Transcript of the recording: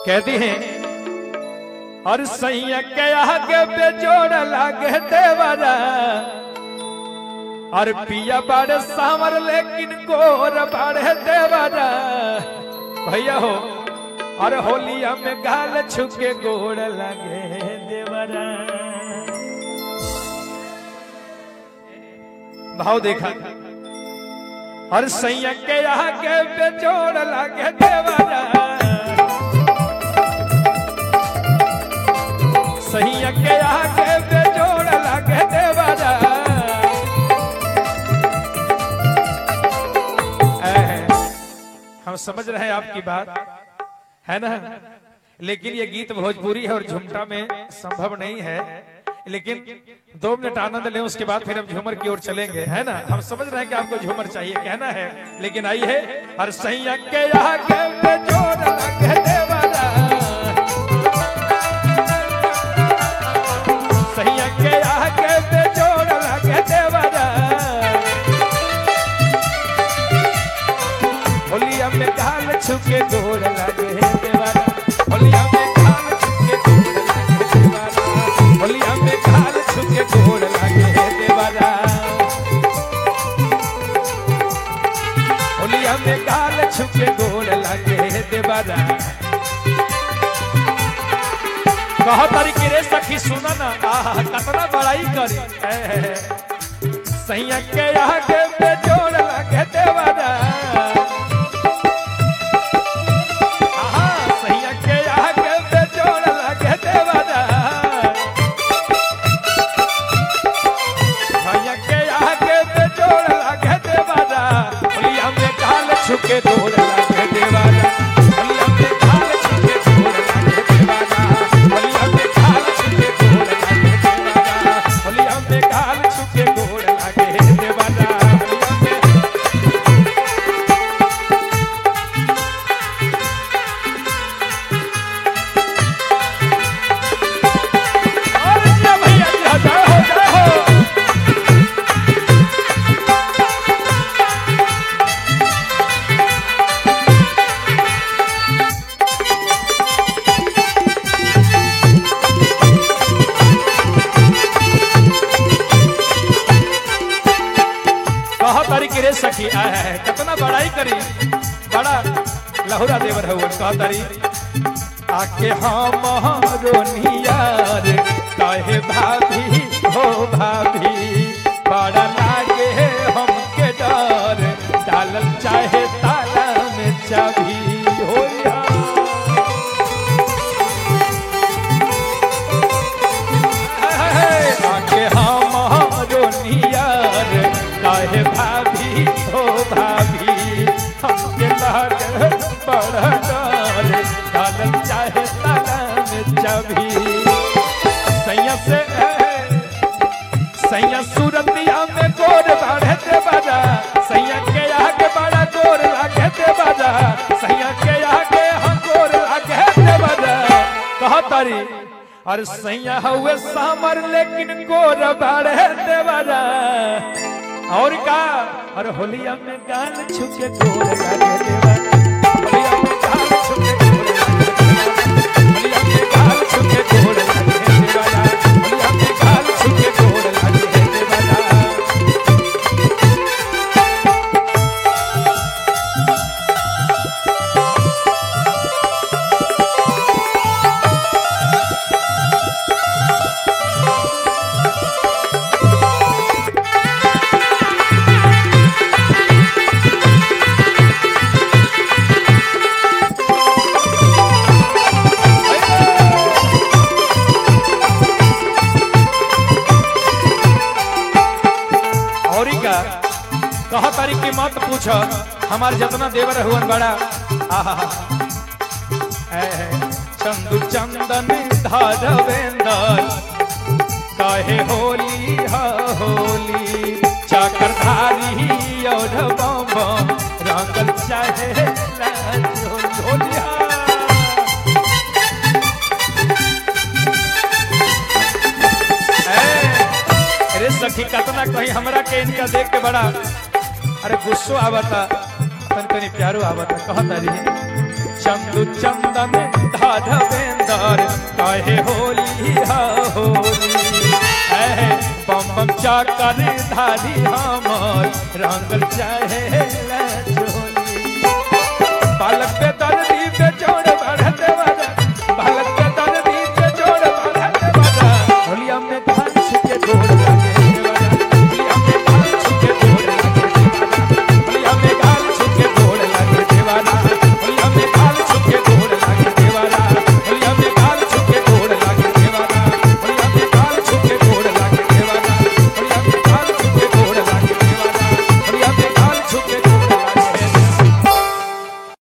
कहती हैं और सैया के आगे बेजोड़ लागे देवरा और पिया बाड़े सामर लेकिन गोर बाड़े देवरा भैया हो और होलिया में गाल छुके गोड़ लागे देवरा। भाव देखा और सैया के आगे बेजोड़ लागे देवरा सैया के आगे बेजोड़ लागे देवरा। हम समझ रहे हैं आपकी बात है ना, लेकिन ये गीत भोजपुरी है और झुमटा में संभव नहीं है, लेकिन 2 मिनट आनंद लें उसके बाद फिर हम झूमर की ओर चलेंगे, है ना। हम समझ रहे हैं कि आपको झूमर चाहिए कहना है, लेकिन आई है हर सैया के आगे बेजोड़ लागे देवरा सैया के आगे बेजोड़ लागे देवरा। होलिया में गाल छुके गोड़ लागे देवरा होलिया में गाल छुके गोड़ लागे देवरा होलिया में गाल छुके गोड़ लागे देवरा होलिया में गाल छुके गोड़ लागे देवरा। कहा तरीके रे सखी सुना ना आहा कतना बड़ाई करी सैया के आगे बेजोड़ लागे देवरा सैया के आगे बेजोड़ लागे देवरा सैया के आगे बेजोड़ लागे देवरा होलिया में गाल छुके गोड़ लागे देवरा होलिया में गाल छुके गोड़ लागे देवरा होलिया में गाल छुके गोड़ लागे देवरा होलिया में गाल छुके गोड़ लागे देवरा रे सखी आया है कितना बड़ाई करी बड़ा लहुरा देवर है वो कहतरी आके हमारो नियार कहे भाभी हो भाभी बड़ा लागे हमके डर डालल चाहे ताला में चाबी हो आके हमारो नियार कहे भाभी हो भाभी हमके लागे बड़ा डर डालल चाहे ताला में चाबी सैया से सैया सूरतिया में गोर बाढ़े देवरा सैया के आगे बड़ा गोर लागे देवरा सैया के आगे हम गोर लागे देवरा कहतरी और सैया हुए सामर लेकिन गोर बाढ़े देवरा और का और होलिया में गाल छुके गोड़ लागे देवरा होलिया में गाल छुके गोड़ लागे होलिया में गाल छुके गोड़ लागे देवरा होलिया में गाल छुके गोड़ लागे देवरा। कहा तारीख की मत पूछ हमारे जितना देवर हुआ बड़ा आहा चंदू चंदन धरवेंदर कहे होली हा होली चक्रधारी और बम रंगल चाहे होलिया अरे सखी कतना कहीं हमरा के इनका देख के बड़ा अरे गुस्सो आवता तन तनी प्यारो आवता कहता रही चंदू चंदन धाधवेंदर कहे होली हा होली है बम बम चाकर धारी हमर रंगल चाहे चोली बालक पे दर्दी पे जोड़ बढ़ते बजा बालक पे दर्दी पे जोड़ बढ़ते बजा होलिया में घास के जोड़